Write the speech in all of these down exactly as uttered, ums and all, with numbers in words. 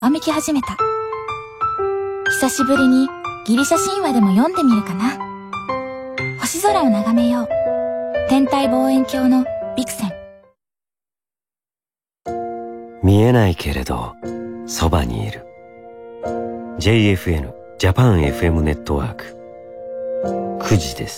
わめき始めた。久しぶりにギリシャ神話でも読んでみるかな。星空を眺めよう。天体望遠鏡のビクセン。 見えないけれどそばにいる ジェイエフエヌ ジャパン エフエム ネットワークくじです。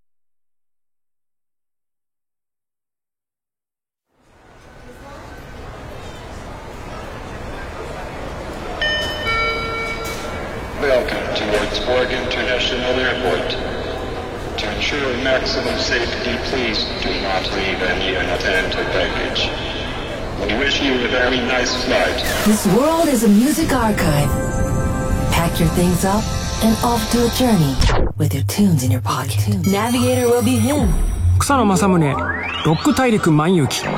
Welcome towards Borg International Airport. To ensure maximum safety, please do not leave any unattended baggage. We wish you a very nice flight. This world is a music archive. Pack your things up and off to a journey with your tunes in your pocket. Navigator will be him. 草野正宗、ロック大陸漫遊記。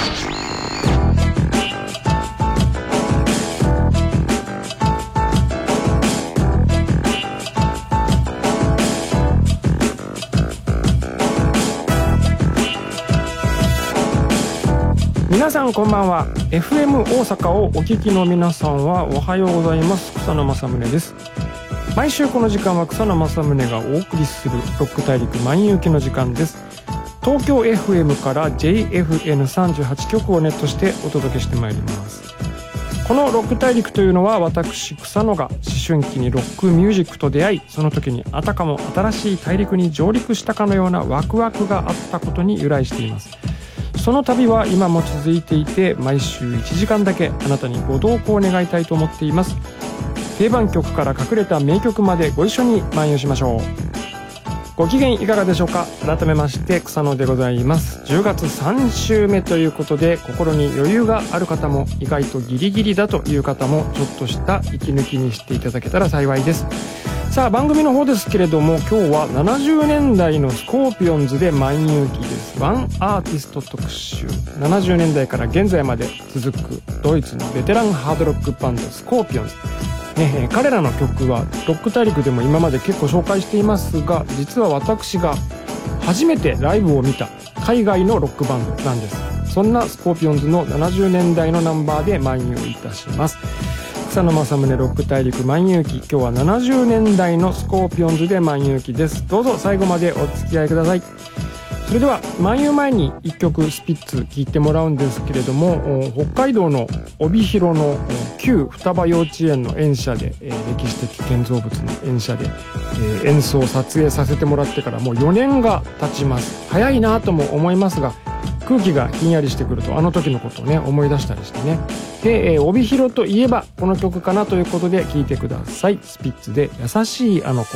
皆さんこんばんは。 エフエム 大阪をお聞きの皆さんはおはようございます。草野正宗です。毎週この時間は草野正宗がお送りするロック大陸漫遊記の時間です。東京 エフエム から ジェイエフエヌさんじゅうはち 局をネットしてお届けしてまいります。このロック大陸というのは、私草野が思春期にロックミュージックと出会い、その時にあたかも新しい大陸に上陸したかのようなワクワクがあったことに由来しています。その旅は今も続いていて、毎週いちじかんだけあなたにご同行願いたいと思っています。定番曲から隠れた名曲までご一緒に漫遊しましょう。ご機嫌いかがでしょうか。改めまして草野でございます。じゅうがつさん週目ということで、心に余裕がある方も意外とギリギリだという方も、ちょっとした息抜きにしていただけたら幸いです。さあ、番組の方ですけれども、今日はななじゅうねんだいのスコーピオンズで漫遊記です。ワンアーティスト特集。ななじゅうねんだいから現在まで続くドイツのベテランハードロックバンドスコーピオンズ、ね、彼らの曲はロック大陸でも今まで結構紹介していますが、実は私が初めてライブを見た海外のロックバンドなんです。そんなスコーピオンズのななじゅうねんだいのナンバーで漫遊いたします。草野正宗ロック大陸漫遊記、今日はななじゅうねんだいのスコーピオンズで漫遊記です。どうぞ最後までお付き合いください。それでは漫遊前にいっきょくスピッツ聴いてもらうんですけれども、北海道の帯広の旧双葉幼稚園の園舎で、えー、歴史的建造物の園舎で、えー、演奏を撮影させてもらってからもうよねんが経ちます。早いなとも思いますが、空気がひんやりしてくるとあの時のことをね思い出したりしてね。で、えー、帯広といえばこの曲かなということで聴いてください。スピッツで優しいあの子。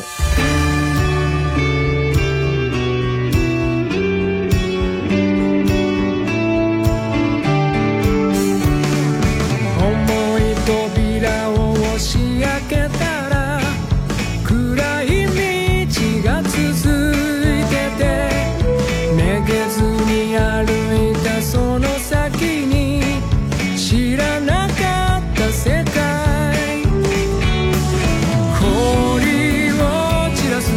氷を散らす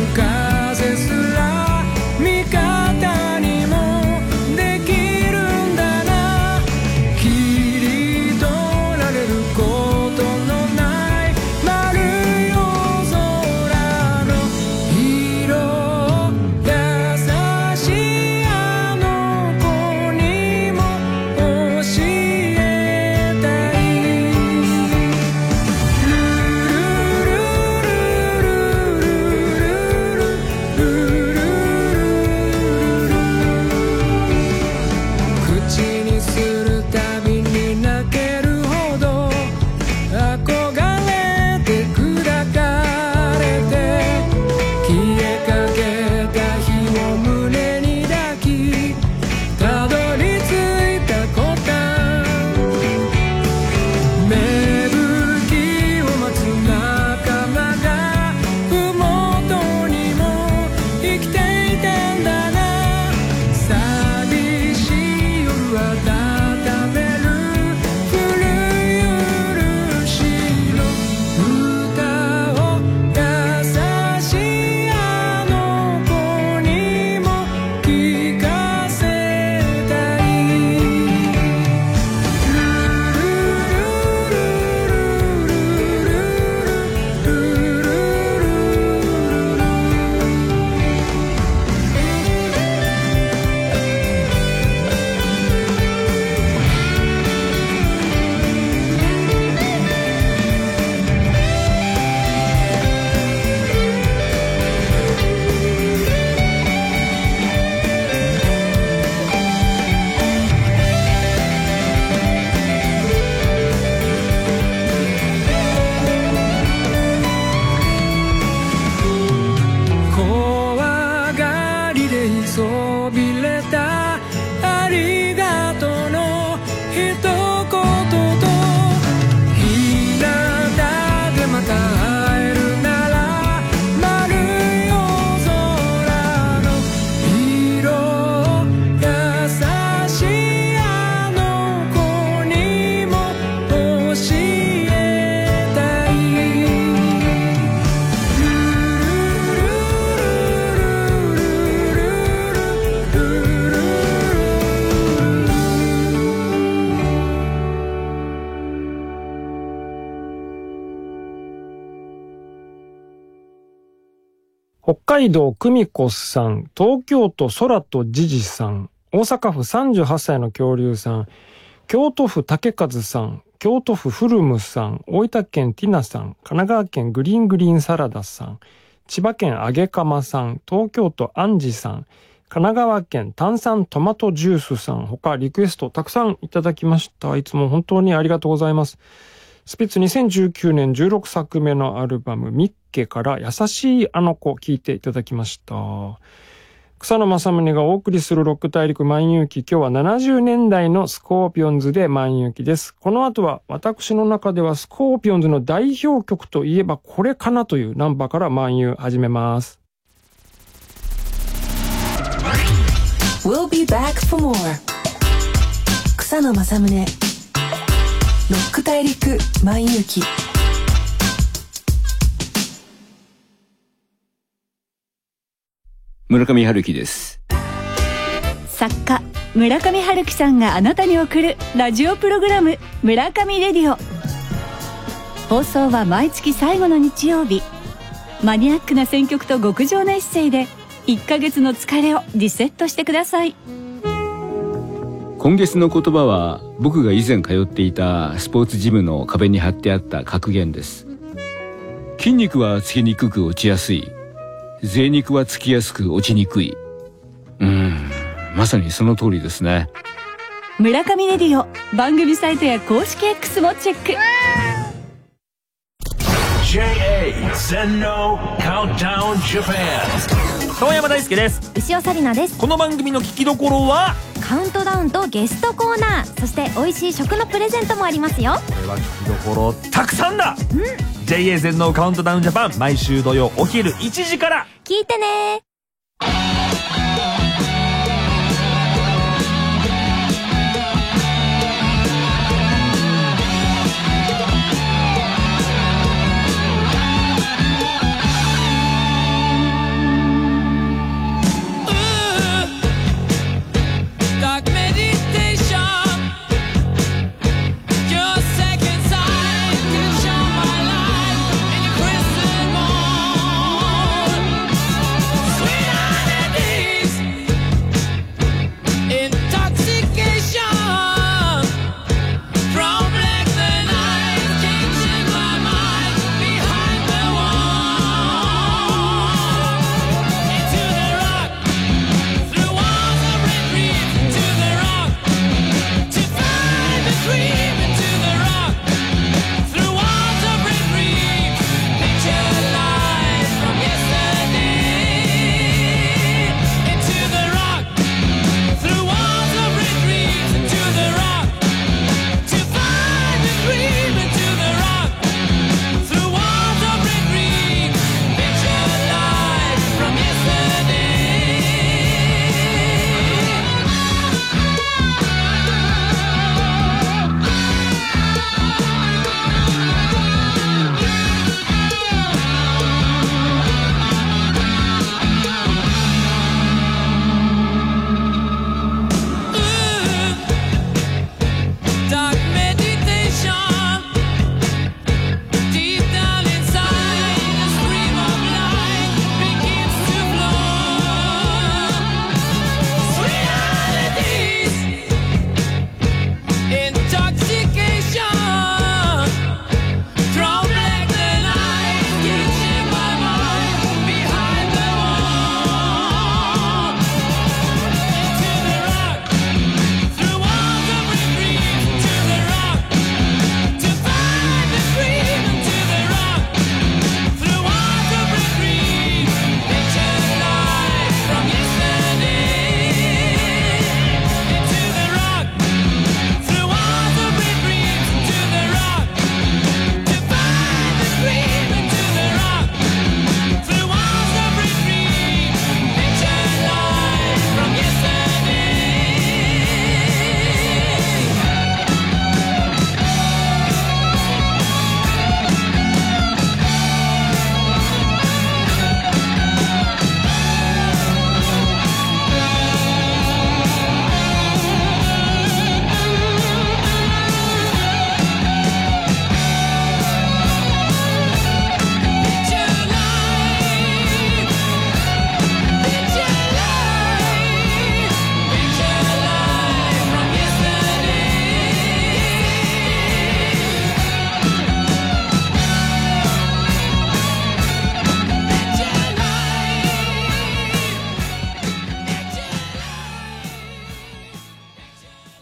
北海道久美子さん、東京都空とじじさん、大阪府さんじゅうはっさいの恐竜さん、京都府竹和さん、京都府フルムさん、大分県ティナさん、神奈川県グリーングリーンサラダさん、千葉県あげかまさん、東京都アンジさん、神奈川県炭酸トマトジュースさん、他リクエストたくさんいただきました。いつも本当にありがとうございます。スピッツにせんじゅうきゅうねんじゅうろくさくめのアルバムミッケから優しいあの子聴いていただきました。草野正宗がお送りするロック大陸万有記、今日はななじゅうねんだいのスコーピオンズで万有記です。この後は私の中ではスコーピオンズの代表曲といえばこれかなというナンバーから万有始めます。 We'll be back for more. 草野正宗ロック大陸万有記。 村上春樹です。 作家村上春樹さんがあなたに送るラジオプログラム村上レディオ。放送は毎月最後の日曜日。マニアックな選曲と極上なエッセイでいっかげつの疲れをリセットしてください。 今月の言葉は僕が以前通っていたスポーツジムの壁に貼ってあった格言です。筋肉はつきにくく落ちやすい、贅肉はつきやすく落ちにくい。うーん、まさにその通りですね。 村上レディオ番組サイトや公式 X もチェック。 ジェイエー 全農カウントダウンジャパン。遠山大輔です。 牛尾紗理奈です。 この番組の聞きどころはカウントダウンとゲストコーナー、そして美味しい食のプレゼントもありますよ。 これは聞きどころたくさんだ。 うん、 ジェイエー 全農カウントダウンジャパン、毎週土曜お昼いちじから聞いてね。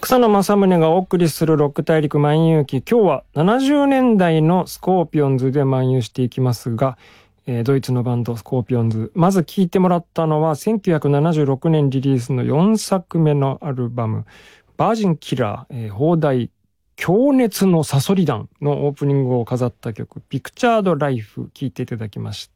草野正宗がお送りするロック大陸漫遊記、今日はななじゅうねんだいのスコーピオンズで漫遊していきますが、えー、ドイツのバンドスコーピオンズ、まず聴いてもらったのはせんきゅうひゃくななじゅうろくねんリリースのよんさくめのアルバムバージンキラー、えー、放題強熱のサソリ団のオープニングを飾った曲ピクチャードライフ聴いていただきました。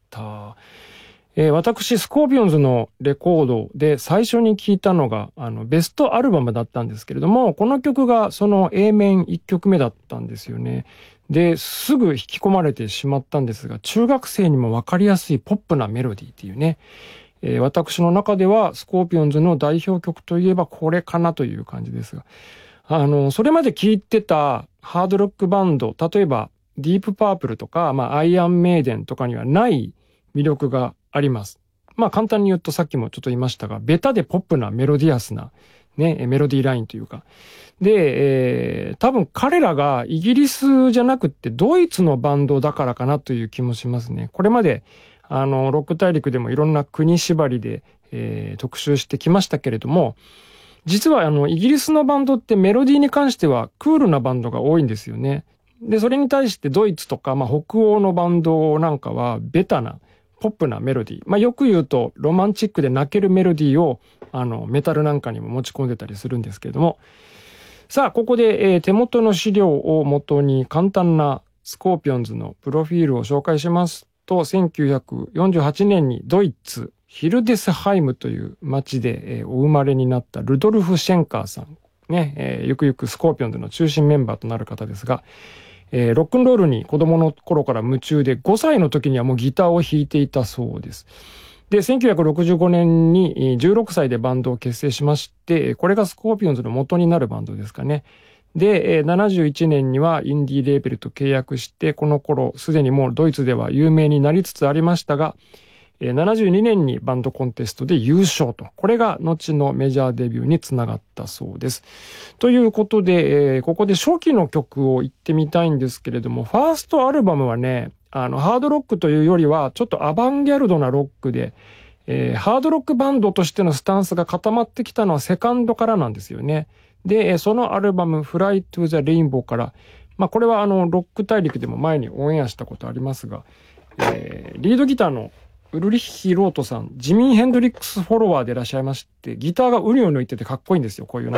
えー、私スコーピオンズのレコードで最初に聴いたのがあのベストアルバムだったんですけれども、この曲がその A 面いっきょくめだったんですよね。ですぐ引き込まれてしまったんですが、中学生にもわかりやすいポップなメロディーっていうね、えー、私の中ではスコーピオンズの代表曲といえばこれかなという感じですが、あのそれまで聴いてたハードロックバンド、例えばディープパープルとか、まあ、アイアンメイデンとかにはない魅力があります。まあ簡単に言うとさっきもちょっと言いましたが、ベタでポップなメロディアスなね、メロディーラインというか。で、えー、多分彼らがイギリスじゃなくってドイツのバンドだからかなという気もしますね。これまであのロック大陸でもいろんな国縛りで、えー、特集してきましたけれども、実はあのイギリスのバンドってメロディーに関してはクールなバンドが多いんですよね。で、それに対してドイツとか、まあ、北欧のバンドなんかはベタなポップなメロディー。まあ、よく言うとロマンチックで泣けるメロディーをあのメタルなんかにも持ち込んでたりするんですけれども。さあ、ここで、えー、手元の資料を元に簡単なスコーピオンズのプロフィールを紹介しますと、せんきゅうひゃくよんじゅうはちねんにドイツ、ヒルデスハイムという町で、えー、お生まれになったルドルフ・シェンカーさん。ね、えー、ゆくゆくスコーピオンズの中心メンバーとなる方ですが、えー、ロックンロールに子供の頃から夢中でごさいの時にはもうギターを弾いていたそうです。で、せんきゅうひゃくろくじゅうごねんにじゅうろくさいでバンドを結成しまして、これがスコーピオンズの元になるバンドですかね。で、ななじゅういちねんにはインディーレーベルと契約して、この頃すでにもうドイツでは有名になりつつありましたが、ななじゅうにねんにバンドコンテストで優勝と。これが後のメジャーデビューにつながったそうです。ということで、えー、ここで初期の曲を言ってみたいんですけれども、ファーストアルバムはね、あの、ハードロックというよりは、ちょっとアバンギャルドなロックで、えー、ハードロックバンドとしてのスタンスが固まってきたのはセカンドからなんですよね。で、そのアルバム、Fly to the Rainbow から、まあ、これはあの、ロック大陸でも前にオンエアしたことありますが、えー、リードギターのウルリッヒ・ロートさん、ジミー・ヘンドリックスフォロワーでいらっしゃいまして、ギターがウニを抜いててかっこいいんですよ、こういうの。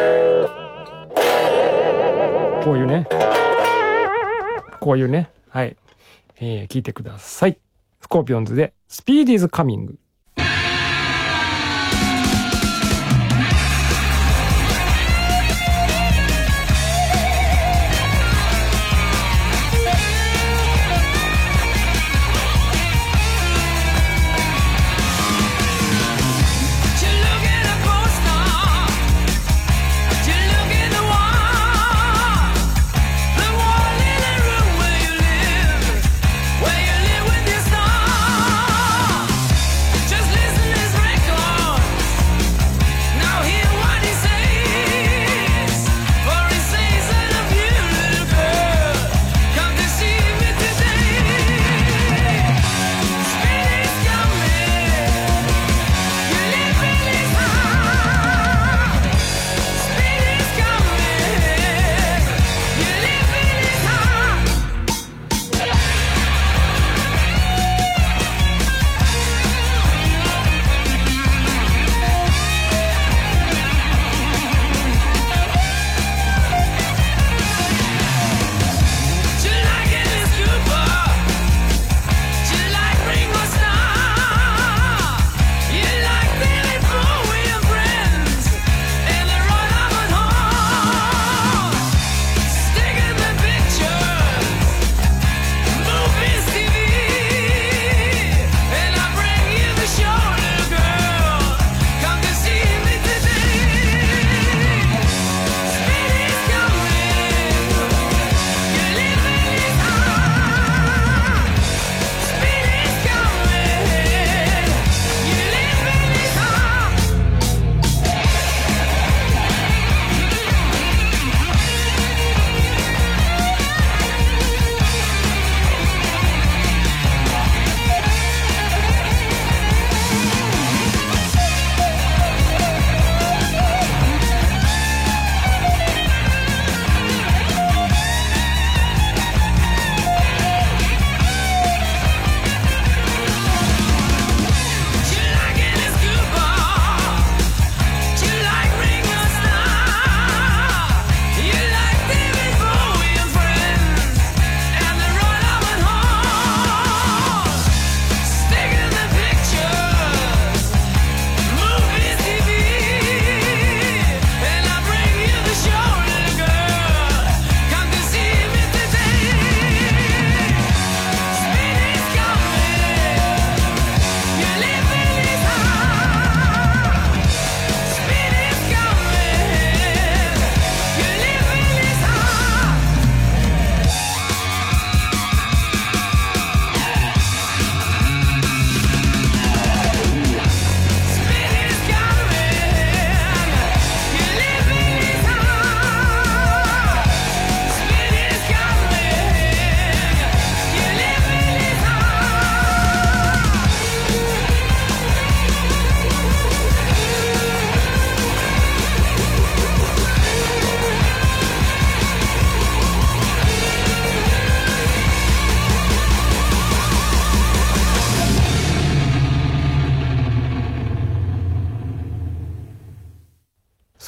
こういうね。こういうね。はい。えー、聞いてください。スコーピオンズで、スピーディーズ・カミング。 Where you live with your star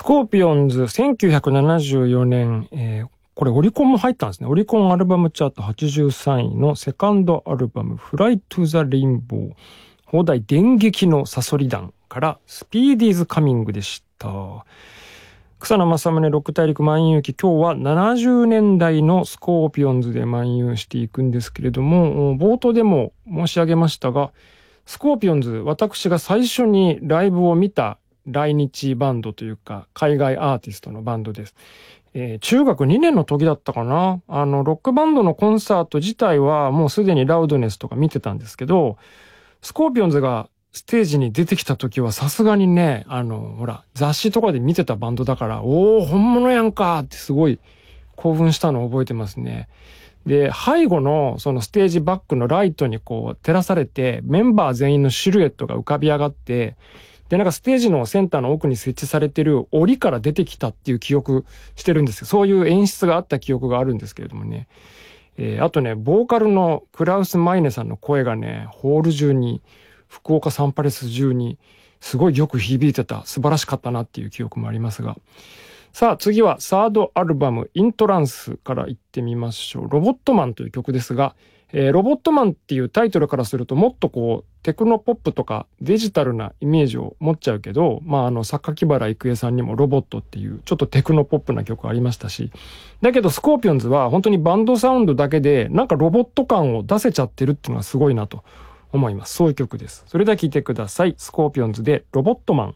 コーピオンズせんきゅうひゃくななじゅうよねん、えー、これオリコンも入ったんですね。オリコンアルバムチャートはちじゅうさんいのセカンドアルバムフライトゥザレインボー、放題電撃のサソリ団からスピーディーズカミングでした。草野正宗六大陸漫遊記、今日はななじゅうねんだいのスコーピオンズで漫遊していくんですけれども、冒頭でも申し上げましたが、スコーピオンズ、私が最初にライブを見た来日バンドというか海外アーティストのバンドです。えー、中学にねんの時だったかな。あのロックバンドのコンサート自体はもうすでにラウドネスとか見てたんですけど、スコーピオンズがステージに出てきた時はさすがにね、あのほら雑誌とかで見てたバンドだから、おー本物やんかってすごい興奮したのを覚えてますね。で、背後のそのステージバックのライトにこう照らされてメンバー全員のシルエットが浮かび上がって、でなんかステージのセンターの奥に設置されてる檻から出てきたっていう記憶してるんですよ。そういう演出があった記憶があるんですけれどもね。えー、あとね、ボーカルのクラウス・マイネさんの声がね、ホール中に、福岡サンパレス中にすごいよく響いてた、素晴らしかったなっていう記憶もありますが。さあ次はサードアルバムイントランスから行ってみましょう。ロボットマンという曲ですが、えー、ロボットマンっていうタイトルからするともっとこうテクノポップとかデジタルなイメージを持っちゃうけど、まああの榊原郁恵さんにもロボットっていうちょっとテクノポップな曲ありましたし、だけどスコーピオンズは本当にバンドサウンドだけでなんかロボット感を出せちゃってるっていうのがすごいなと思います。そういう曲です。それでは聴いてください。スコーピオンズでロボットマン。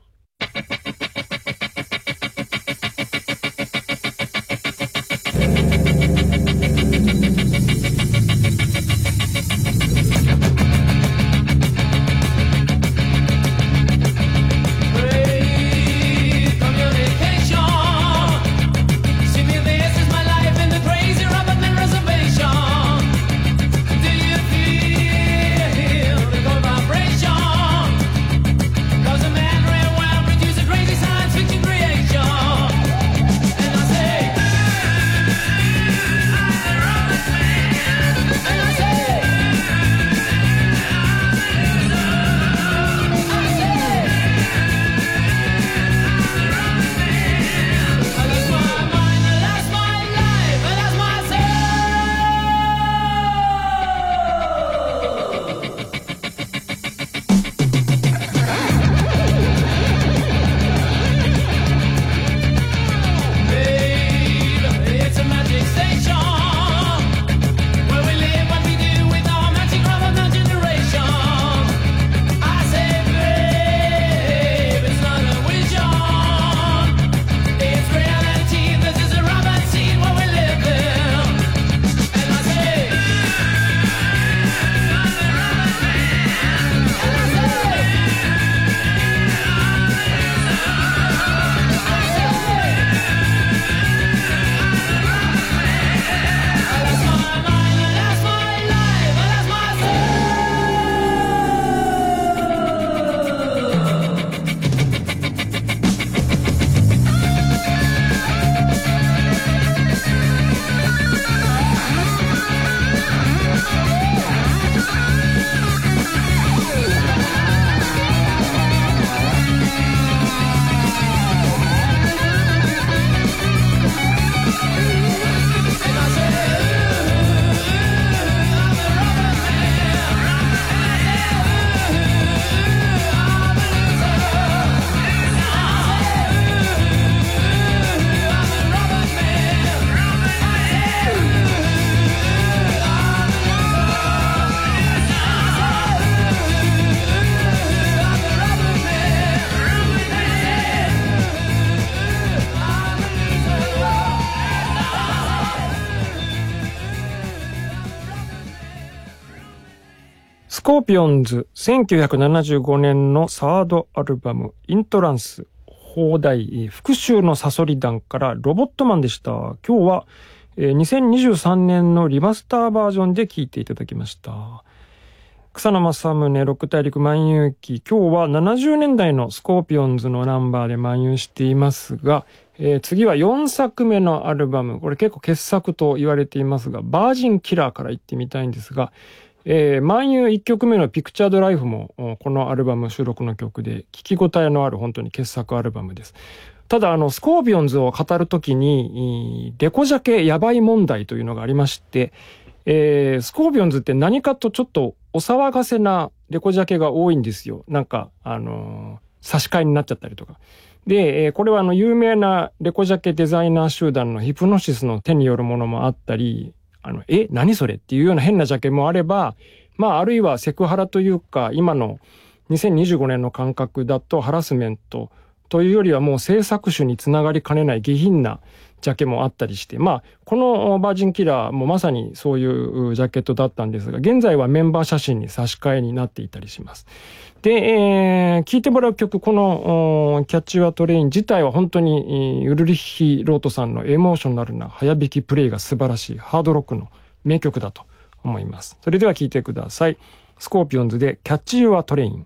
スコーピオンズせんきゅうひゃくななじゅうごねんのサードアルバムイントランス、放題復讐のサソリ団からロボットマンでした。今日はにせんにじゅうさんねんのリマスターバージョンで聴いていただきました。草野正宗六大陸漫遊記、今日はななじゅうねんだいのスコーピオンズのナンバーで漫遊していますが、えー、次はよんさくめのアルバム、これ結構傑作と言われていますが、バージンキラーから行ってみたいんですが、えー、漫遊いっきょくめのピクチャードライフもこのアルバム収録の曲で聞き応えのある本当に傑作アルバムです。 ただあのスコーピオンズを語るときにレコジャケやばい問題というのがありまして、えー、スコーピオンズって何かとちょっとお騒がせなレコジャケが多いんですよ。なんかあのー、差し替えになっちゃったりとかで、えー、これはあの有名なレコジャケデザイナー集団のヒプノシスの手によるものもあったり、あのえ何それっていうような変なジャケもあれば、まああるいはセクハラというか今のにせんにじゅうごねんの感覚だとハラスメントというよりはもう制作種につながりかねない下品なジャケもあったりして、まあこのバージンキラーもまさにそういうジャケットだったんですが、現在はメンバー写真に差し替えになっていたりします。で、えー、聴いてもらう曲、このキャッチ・ユア・トレイン自体は本当にウルリッヒ・ロートさんのエモーショナルな早弾きプレイが素晴らしいハードロックの名曲だと思います。それでは聴いてください。スコーピオンズでキャッチ・ユア・トレイン。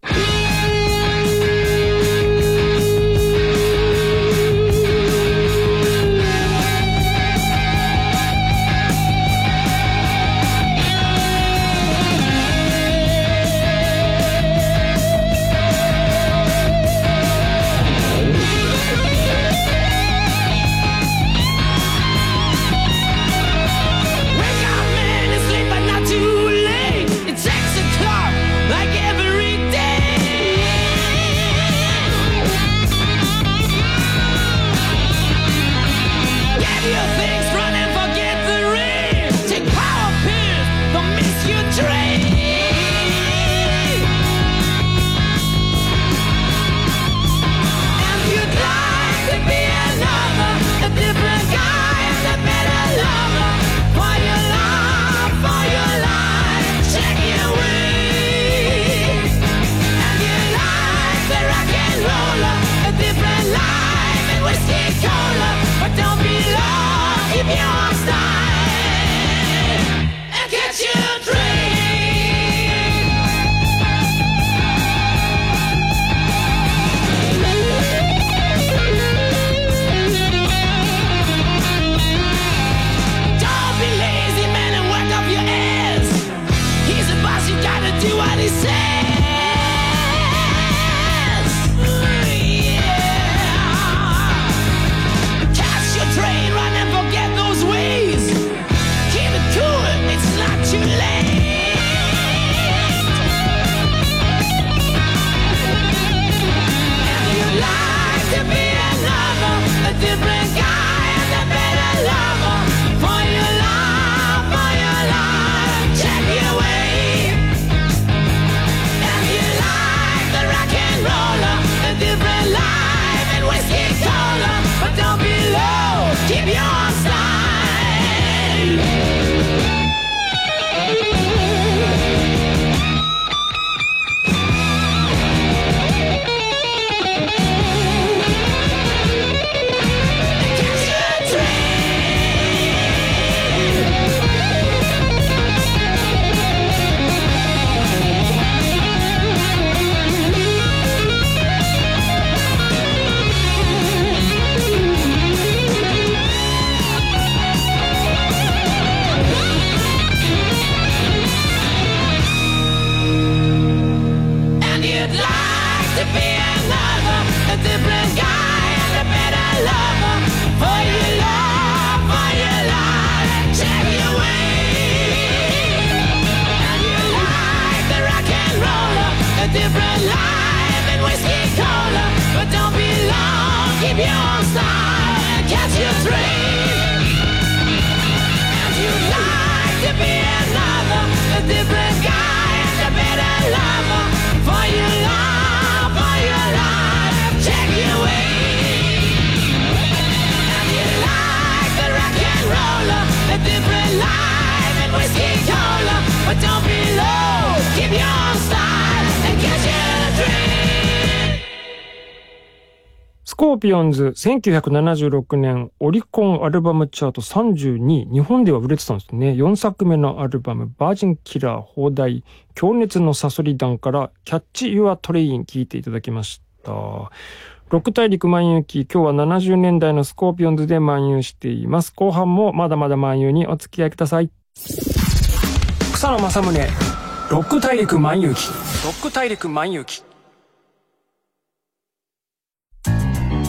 スコーピオンズ、せんきゅうひゃくななじゅうろくねんオリコンアルバムチャートさんじゅうにい、日本では売れてたんですね。よんさくめのアルバム、バージンキラー放題、強烈のサソリ団からキャッチ・ユア・トレイン聴いていただきました。六大陸漫遊記、今日はななじゅうねんだいのスコーピオンズで漫遊しています。後半もまだまだ漫遊にお付き合いください。草野正宗、六大陸漫遊記、六大陸漫遊記。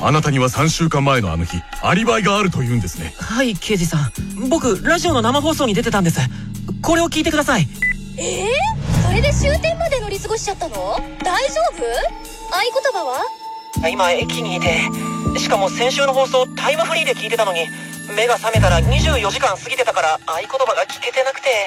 あなたにはさんしゅうかんまえのあの日アリバイがあるというんですね。 はい、刑事さん、僕ラジオの生放送に出てたんです。これを聞いてください。 えー、それで終点まで乗り過ごしちゃったの？大丈夫？合言葉は？ 今駅にいて、しかも先週の放送タイムフリーで聞いてたのに、目が覚めたらにじゅうよじかん過ぎてたから合言葉が聞けてなくて。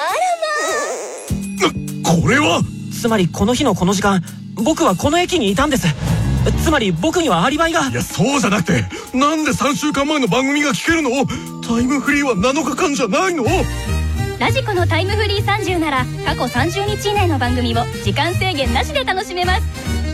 あらまあ。これはつまりこの日のこの時間、僕はこの駅にいたんです。つまり僕にはアリバイが。 いや、そうじゃなくて、なんでさんしゅうかんまえの番組が聞けるの？タイムフリーはなのかかんじゃないの？ ラジコのタイムフリーさんじゅうなら過去さんじゅうにち以内の番組を時間制限なしで楽しめます。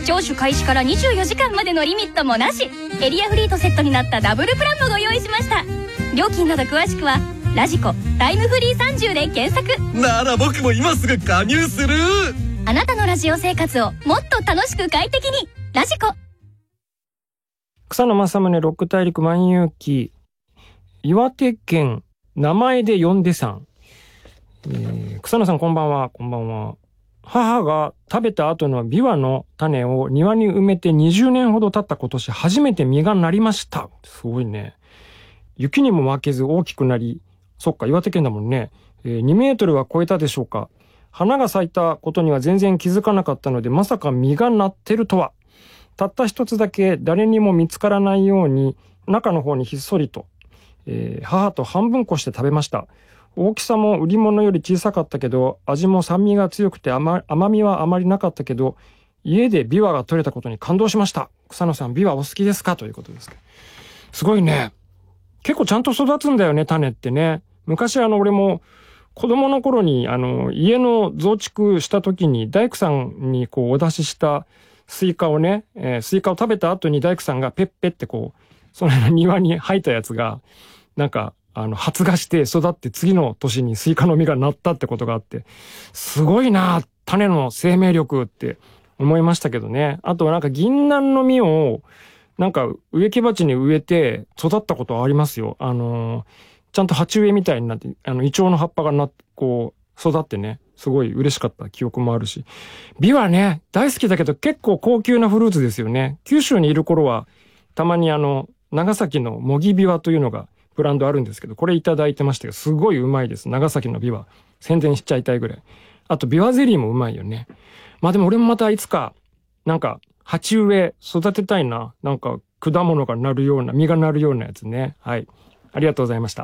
聴取開始からにじゅうよじかんまでのリミットもなし、エリアフリーとセットになったダブルプランもご用意しました。料金など詳しくはラジコタイムフリーさんじゅうで検索。 なら僕も今すぐ加入する。 あなたのラジオ生活をもっと楽しく快適に。ラジコ。 草野正宗ロック大陸万有記、岩手県名前で呼んでさん、えー、草野さんこんばんは。こんばんは。母が食べた後のビワの種を庭に埋めてにじゅうねんほど経った今年初めて実がなりました。すごいね。雪にも負けず大きくなり、そっか岩手県だもんね、えー、にメートルは超えたでしょうか。花が咲いたことには全然気づかなかったので、まさか実がなってるとは。たった一つだけ誰にも見つからないように中の方にひっそりと、えー、母と半分こして食べました。大きさも売り物より小さかったけど、味も酸味が強くて 甘, 甘みはあまりなかったけど、家でビワが取れたことに感動しました。草野さんビワお好きですかということです。すごいね。結構ちゃんと育つんだよね、種ってね。昔あの俺も子供の頃にあの家の増築した時に大工さんにこうお出ししたスイカをね、えー、スイカを食べた後に大工さんがペッペってこうその庭に生えたやつがなんかあの発芽して育って次の年にスイカの実がなったってことがあって、すごいな種の生命力って思いましたけどね。あとはなんか銀杏の実をなんか植木鉢に植えて育ったことはありますよ。あのー、ちゃんと鉢植えみたいになって、あのイチョウの葉っぱがなこう育ってね、すごい嬉しかった記憶もあるし、ビワね大好きだけど結構高級なフルーツですよね。九州にいる頃はたまにあの長崎のもぎビワというのがブランドあるんですけど、これいただいてましたよ。すごいうまいです。長崎のビワ宣伝しちゃいたいぐらい。あとビワゼリーもうまいよね。まあでも俺もまたいつかなんか鉢植え育てたいな。なんか果物がなるような実がなるようなやつね。はい、ありがとうございました。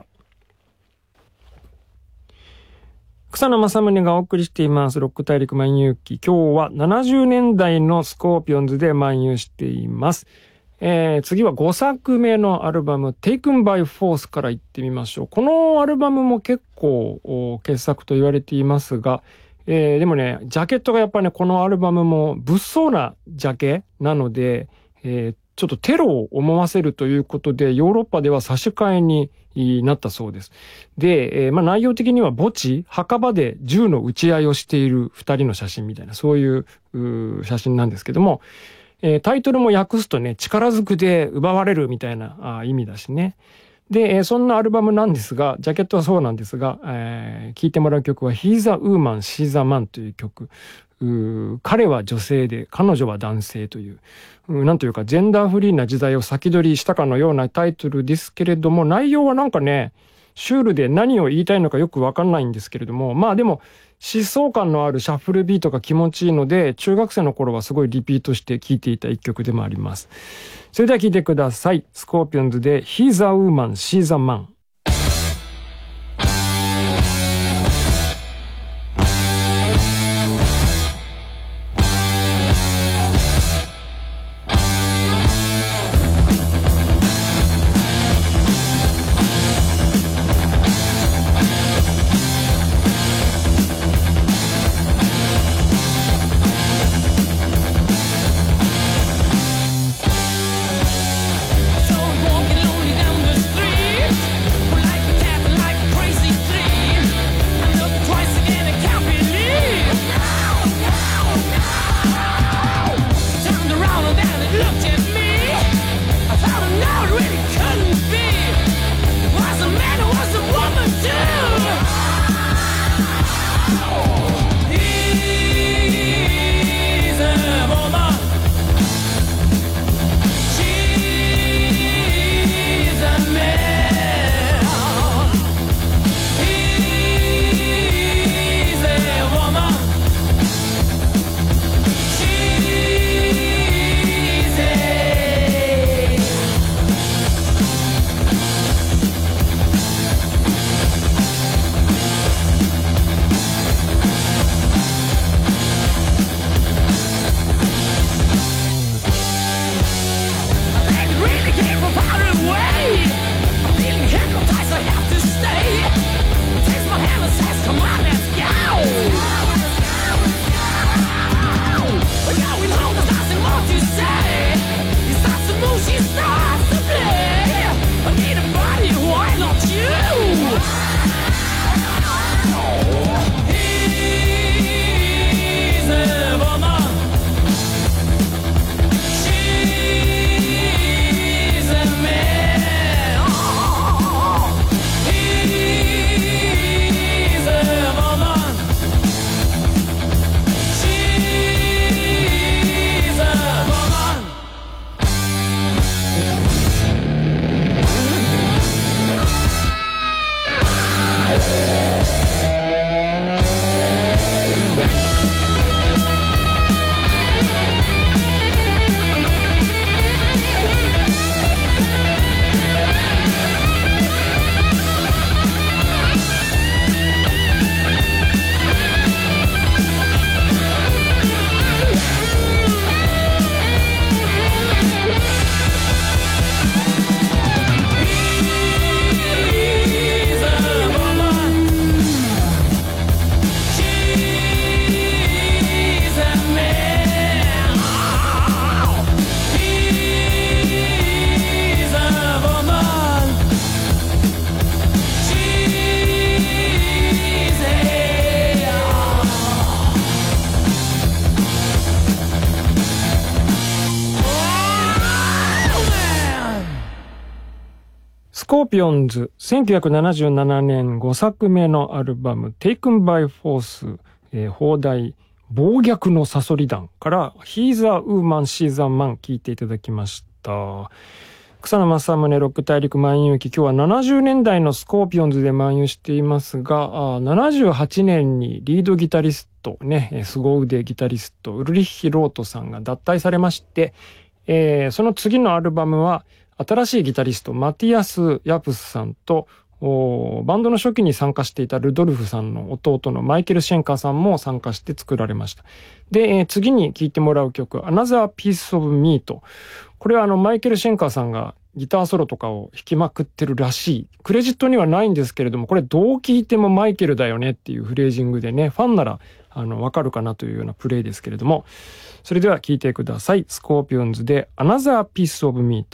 草野正宗がお送りしていますロック大陸漫遊記。今日はななじゅうねんだいのスコーピオンズで漫遊しています。えー、次はごさくめのアルバム Taken by Force から行ってみましょう。このアルバムも結構傑作と言われていますが、えー、でもねジャケットがやっぱねこのアルバムも物騒なジャケなので、えー、ちょっとテロを思わせるということでヨーロッパでは差し替えになったそうです。で、えー、まあ内容的には墓地、墓場で銃の撃ち合いをしている二人の写真みたいなそういう、う写真なんですけども、えー、タイトルも訳すとね力ずくで奪われるみたいなあ意味だしね。で、えー、そんなアルバムなんですが、ジャケットはそうなんですが、えー、聴いてもらう曲は He's a Woman, She's a Man という曲。う彼は女性で彼女は男性という、うなんというかジェンダーフリーな時代を先取りしたかのようなタイトルですけれども、内容はなんかねシュールで何を言いたいのかよくわかんないんですけれども、まあでも疾走感のあるシャッフルビートが気持ちいいので、中学生の頃はすごいリピートして聴いていた一曲でもあります。それでは聴いてください。スコーピオンズで He's a Woman, She's a Man。 Walking lonely down the street スコーピオンズ、せんきゅうひゃくななじゅうななねんごさくめのアルバム Taken by Force、えー、放題暴虐のサソリ団から He's a Woman, She's a Man 聞いていただきました。草野正宗ロック大陸漫遊記、今日はななじゅうねんだいのスコーピオンズで漫遊していますが、ななじゅうはちねんにリードギタリストね、凄腕ギタリストウルリッヒ・ロートさんが脱退されまして、えー、その次のアルバムは新しいギタリストマティアス・ヤプスさんとバンドの初期に参加していたルドルフさんの弟のマイケル・シェンカーさんも参加して作られました。で、えー、次に聴いてもらう曲 Another Piece of Meat、 これはあのマイケル・シェンカーさんがギターソロとかを弾きまくってるらしい。クレジットにはないんですけれども、これどう聴いてもマイケルだよねっていうフレージングでね、ファンならあのわかるかなというようなプレイですけれども、それでは聴いてください。スコーピオンズで Another Piece of Meat。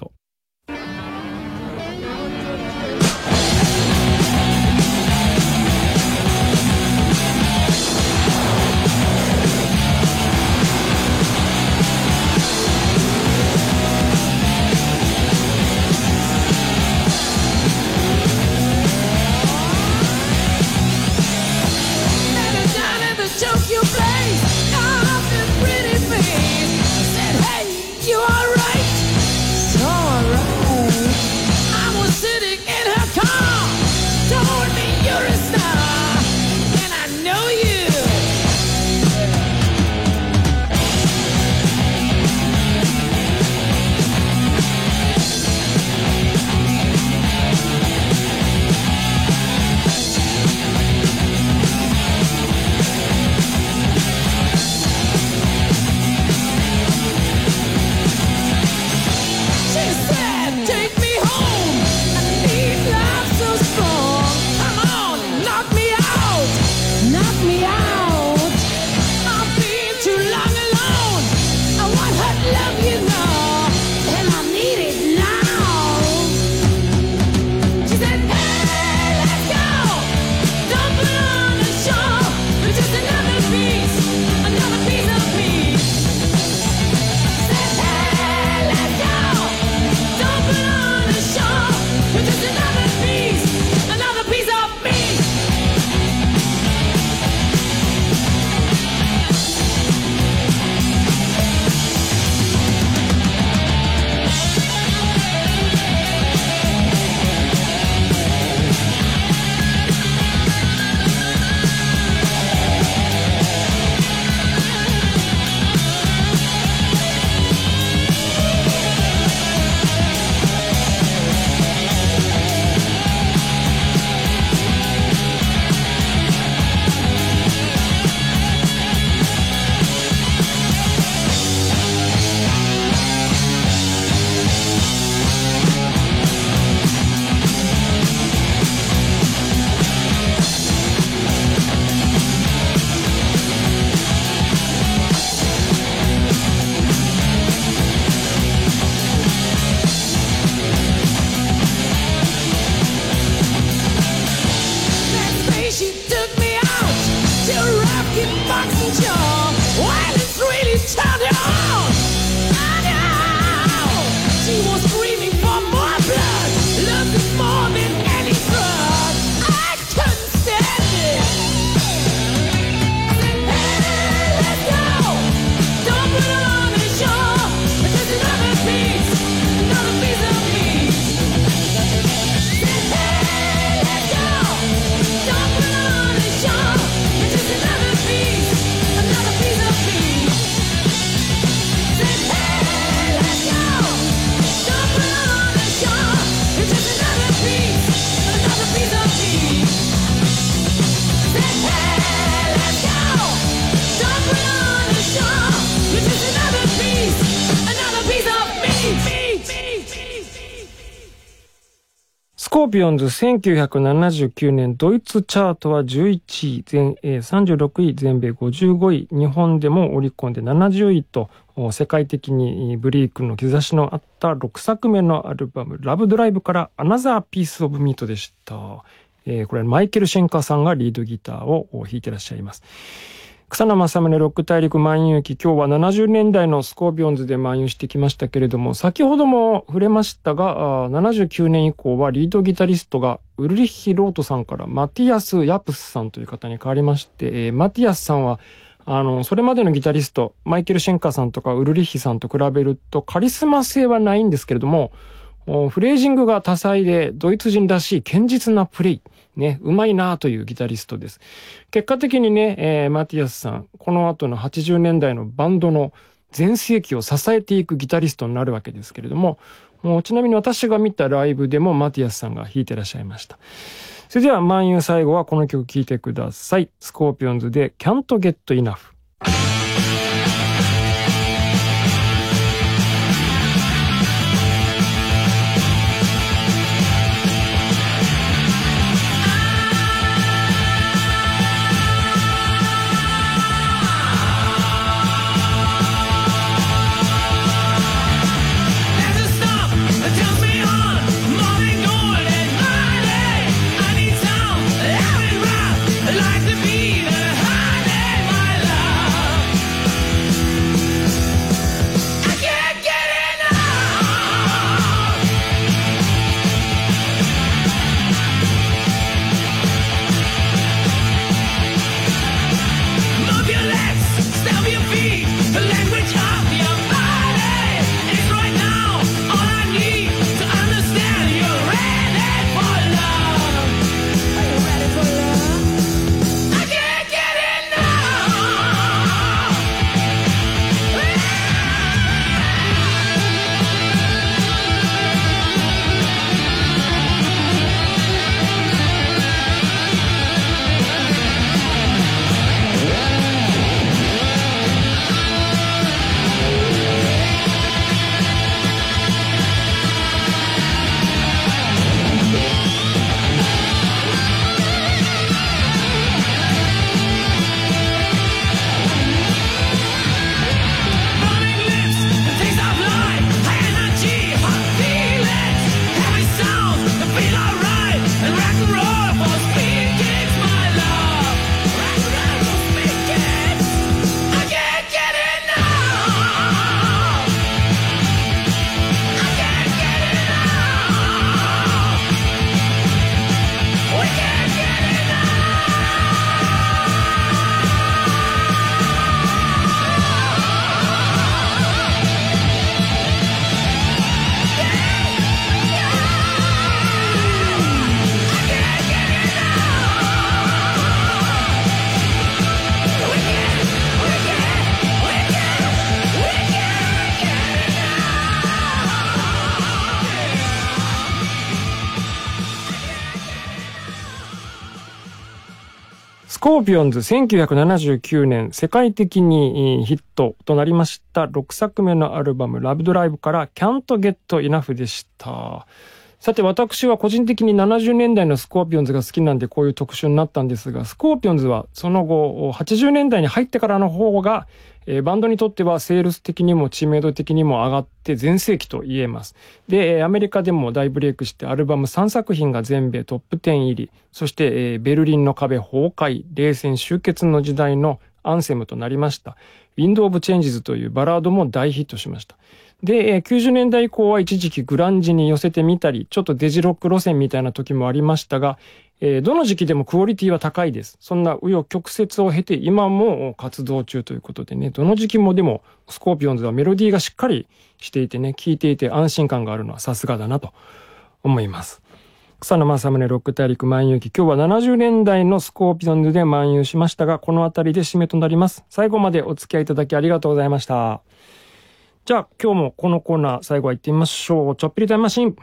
スコーピオンズせんきゅうひゃくななじゅうきゅうねんドイツチャートはじゅういちい、全英さんじゅうろくい、全米ごじゅうごい、日本でもオリコンでななじゅういと世界的にブレイクの兆しのあったろくさくめのアルバムラブドライブから Another Piece of Meat でした。えー、これマイケル・シェンカーさんがリードギターを弾いてらっしゃいます。 草野正宗ロック大陸漫遊記、今日はななじゅうねんだいのスコーピオンズで漫遊してきましたけれども、先ほども触れましたが、ななじゅうきゅうねん以降はリードギタリストがウルリッヒ・ロートさんからマティアス・ヤプスさんという方に変わりまして、えー、マティアスさんはあのそれまでのギタリストマイケル・シェンカーさんとかウルリッヒさんと比べるとカリスマ性はないんですけれども、フレージングが多彩でドイツ人らしい堅実なプレイね、うまいなというギタリストです。結果的にね、えー、マティアスさん、この後のはちじゅうねんだいのバンドの全盛期を支えていくギタリストになるわけですけれども、もうちなみに私が見たライブでもマティアスさんが弾いてらっしゃいました。それでは漫遊最後はこの曲聴いてください。スコーピオンズで Can't Get Enough。 Like to be the honey, my love. コーピオンズせんきゅうひゃくななじゅうきゅうねん世界的にヒットとなりましたろくさくめのアルバムラブドライブから Can't Get Enough でした。さて私は個人的にななじゅうねんだいのスコーピオンズが好きなんでこういう特集になったんですが、スコーピオンズはその後はちじゅうねんだいに入ってからの方が、えー、バンドにとってはセールス的にも知名度的にも上がって全盛期と言えます。でアメリカでも大ブレイクしてアルバムさんさくひんが全米トップじゅう入り、そして、えー、ベルリンの壁崩壊、冷戦終結の時代のアンセムとなりましたウィンド・オブ・チェンジズというバラードも大ヒットしました。で、きゅうじゅうねんだい以降は一時期グランジに寄せてみたり、ちょっとデジロック路線みたいな時もありましたが、えー、どの時期でもクオリティは高いです。そんな紆余曲折を経て今も活動中ということでね、どの時期もでもスコーピオンズはメロディーがしっかりしていてね、聴いていて安心感があるのはさすがだなと思います。草野正宗ロック大陸漫遊記、今日はななじゅうねんだいのスコーピオンズで漫遊しましたが、このあたりで締めとなります。最後までお付き合いいただきありがとうございました。じゃあ今日もこのコーナー最後は行ってみましょう。ちょっぴりタイムマシン。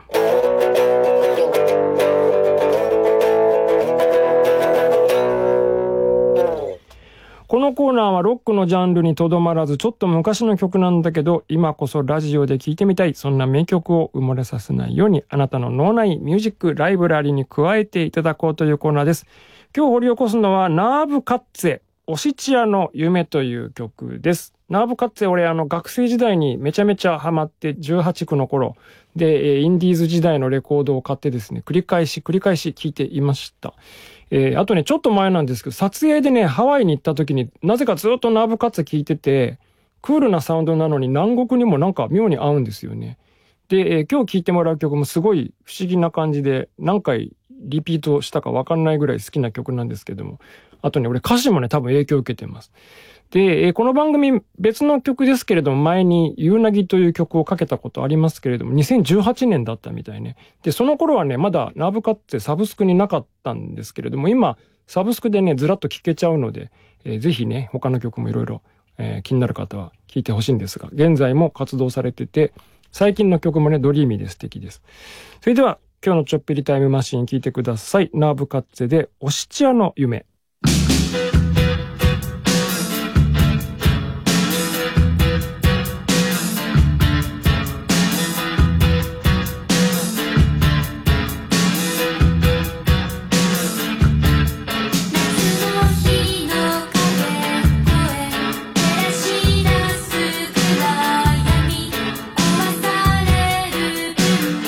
このコーナーはロックのジャンルにとどまらず、ちょっと昔の曲なんだけど今こそラジオで聴いてみたい、そんな名曲を埋もれさせないようにあなたの脳内ミュージックライブラリに加えていただこうというコーナーです。今日掘り起こすのはナーブカッツェオシチアの夢という曲です。ナーブカッツェ俺あの学生時代にめちゃめちゃハマってじゅうはち区の頃で、インディーズ時代のレコードを買ってですね、繰り返し繰り返し聴いていました。えー、あとね、ちょっと前なんですけど、撮影でね、ハワイに行った時になぜかずっとナーブカッツェ聴いてて、クールなサウンドなのに南国にもなんか妙に合うんですよね。で、えー、今日聴いてもらう曲もすごい不思議な感じで何回リピートしたか分かんないぐらい好きな曲なんですけども、あとね、俺歌詞もね、多分影響を受けてます。で、えー、この番組別の曲ですけれども、前にユーナギという曲をかけたことありますけれども、にせんじゅうはちねんだったみたいね。で、その頃はね、まだナーブカッツェサブスクになかったんですけれども、今、サブスクでね、ずらっと聴けちゃうので、えー、ぜひね、他の曲もいろいろ気になる方は聴いてほしいんですが、現在も活動されてて、最近の曲もね、ドリーミーで素敵です。それでは、今日のちょっぴりタイムマシーン聴いてください。ナーブカッツェでオシチアの夢。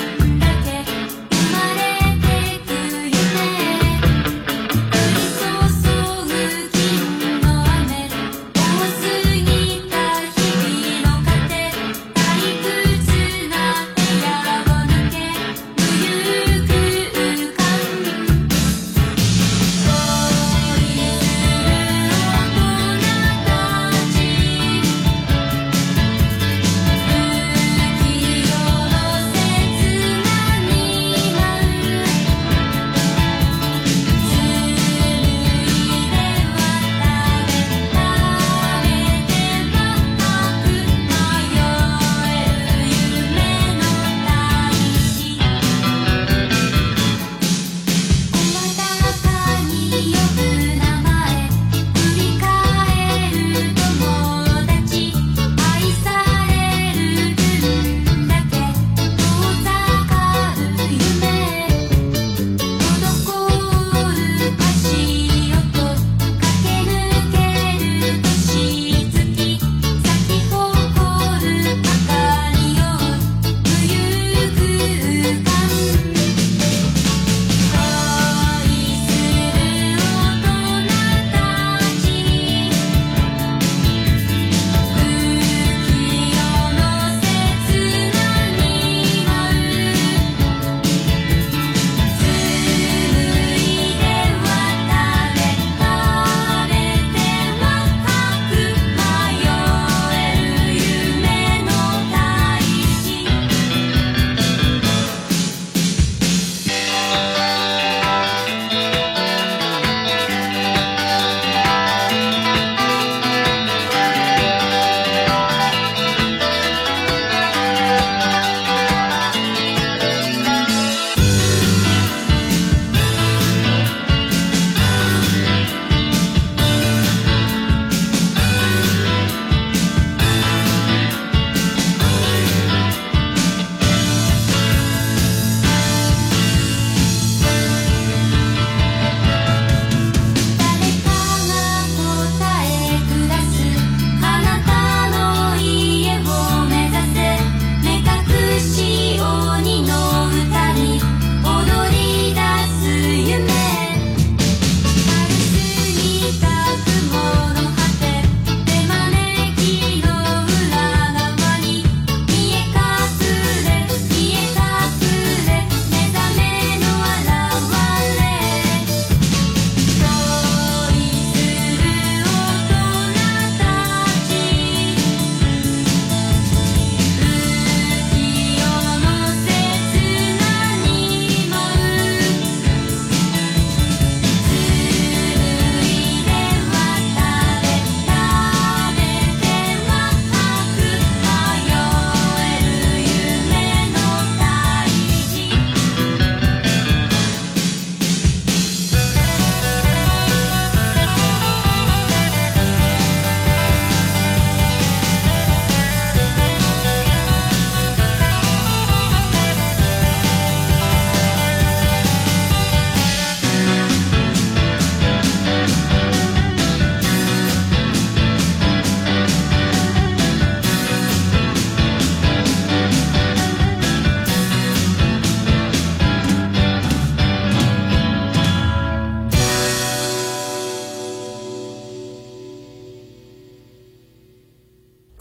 「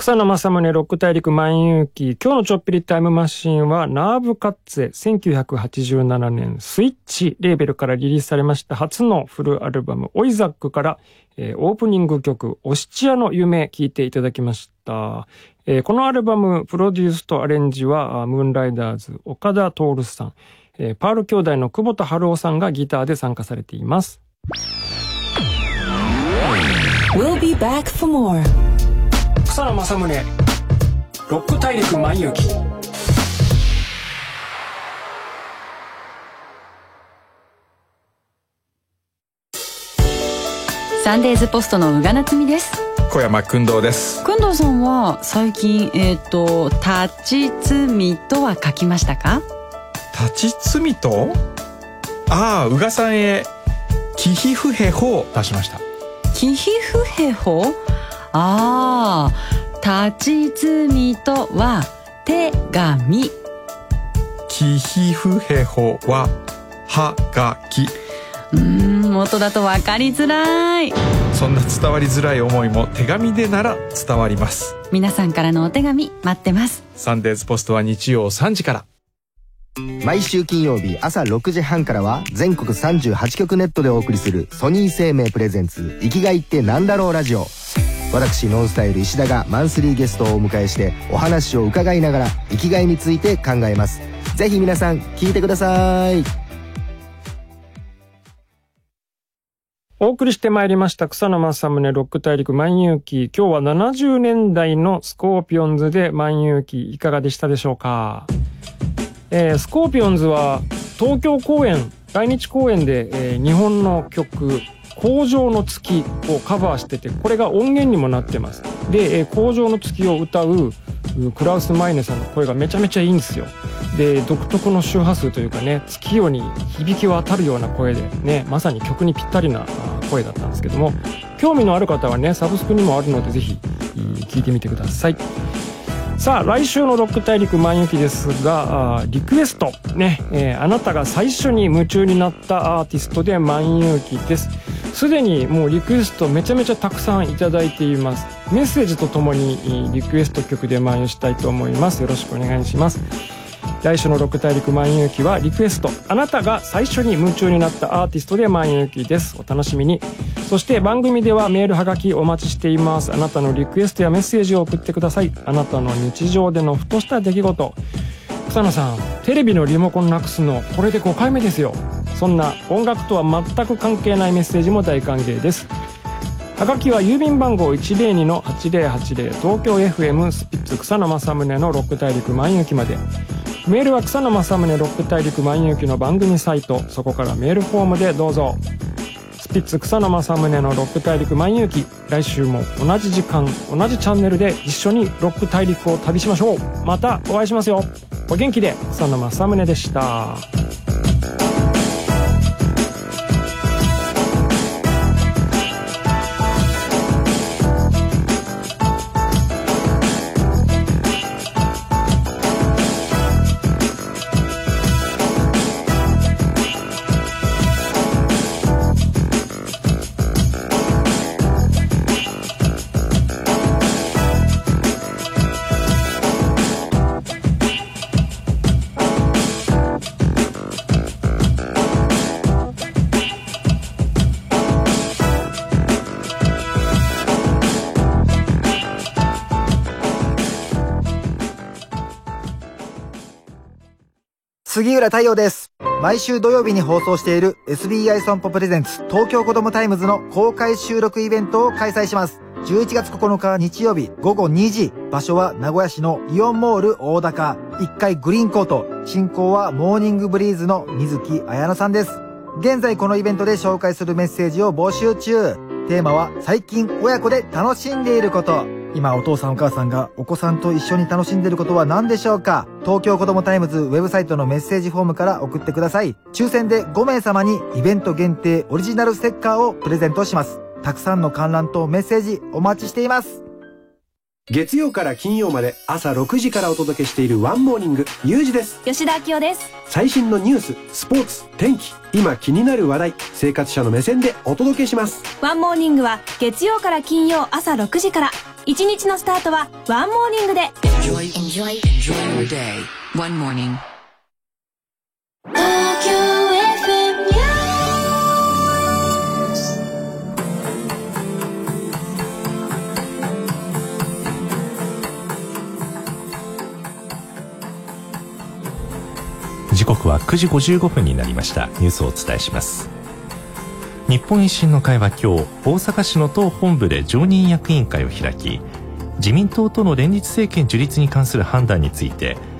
草野正宗ロック大陸万有記。今日のちょっぴりタイムマシンはナーブカッツェせんきゅうひゃくはちじゅうななねんスイッチレーベルからリリースされました初のフルアルバムオイザックから、えー、オープニング曲オシチアの夢聴いていただきました。えー、このアルバムプロデュースとアレンジはムーンライダーズ岡田徹さん、えー、パール兄弟の久保田春夫さんがギターで参加されています。 We'll be back for more. 草野正宗ロック大陸万有記。 サンデーズポストの宇賀なつみです。 小山君堂です。 君堂さんは最近えっ、ー、と立ちつみとは書きましたか？ 立ちつみと？ああ、宇賀さんへキヒフヘホを出しました。 キヒフヘホ？ああ、立ちつみとは手紙。 キヒフヘホははがき。 うーん、元だと分かりづらい。 そんな伝わりづらい思いも手紙でなら伝わります。 皆さんからのお手紙待ってます。 サンデーズポストは日曜さんじから。 毎週金曜日朝ろくじはんからは全国さんじゅうはちきょくネットでお送りするソニー生命プレゼンツ生きがいってなんだろうラジオ。私ノンスタイル石田がマンスリーゲストをお迎えしてお話を伺いながら生きがいについて考えます。ぜひ皆さん聞いてください。 お送りしてまいりました草野正宗ロック大陸万有記。今日はななじゅうねんだいのスコーピオンズで万有記いかがでしたでしょうか。えー、スコーピオンズは東京公演来日公演で、えー、日本の曲工場の月をカバーしてて、これが音源にもなってます。で、えー、工場の月を歌うクラウス・マイネさんの声がめちゃめちゃいいんですよ。で、独特の周波数というかね、月夜に響き渡るような声でね、まさに曲にぴったりな声だったんですけども、興味のある方はね、サブスクにもあるのでぜひ聴いてみてください。さあ、来週のロック大陸万有記ですが、リクエストね、えー、あなたが最初に夢中になったアーティストで万有記です。すでにもうリクエストめちゃめちゃたくさんいただいています。メッセージとともにリクエスト曲で万有したいと思います。よろしくお願いします。来週のロック大陸万有記はリクエスト、あなたが最初に夢中になったアーティストで万有記です。お楽しみに。そして番組ではメールはがきお待ちしています。あなたのリクエストやメッセージを送ってください。あなたの日常でのふとした出来事。草野さん、テレビのリモコンなくすのこれでごかいめですよ。そんな音楽とは全く関係ないメッセージも大歓迎です。はがきは郵便番号 いちゼロにのはちゼロはちゼロ 東京 エフエム スピッツ草野正宗のロック大陸万有記まで。メールは草野正宗ロック大陸万有記の番組サイト、そこからメールフォームでどうぞ。スピッツ草野正宗のロック大陸万有記、来週も同じ時間同じチャンネルで一緒にロック大陸を旅しましょう。またお会いしますよ。お元気で。草野正宗でした。 杉浦太陽です。毎週土曜日に放送している エスビーアイ 損保プレゼンツ東京子どもタイムズの公開収録イベントを開催します。じゅういちがつここのか日曜日ごごにじ、場所は名古屋市のイオンモール大高いっかいグリーンコート。進行はモーニングブリーズの水木彩乃さんです。現在このイベントで紹介するメッセージを募集中。テーマは最近親子で楽しんでいること。今お父さんお母さんがお子さんと一緒に楽しんでいることは何でしょうか。東京子どもタイムズウェブサイトのメッセージフォームから送ってください。抽選でごめいさまにイベント限定オリジナルステッカーをプレゼントします。たくさんの観覧とメッセージお待ちしています。 月曜から金曜まで朝ろくじからお届けしているワンモーニング、ゆうじです。 吉田明夫です。 最新のニュース、スポーツ、天気、今気になる話題、生活者の目線でお届けします。 ワンモーニングは月曜から金曜朝ろくじから一日のスタートはワンモーニングで。 Enjoy, enjoy, enjoy your day. One morning. 時刻はくじごじゅうごふんになりました。ニュースをお伝えします。日本維新の会は今日、大阪市の党本部で常任役員会を開き、自民党との連立政権樹立に関する判断について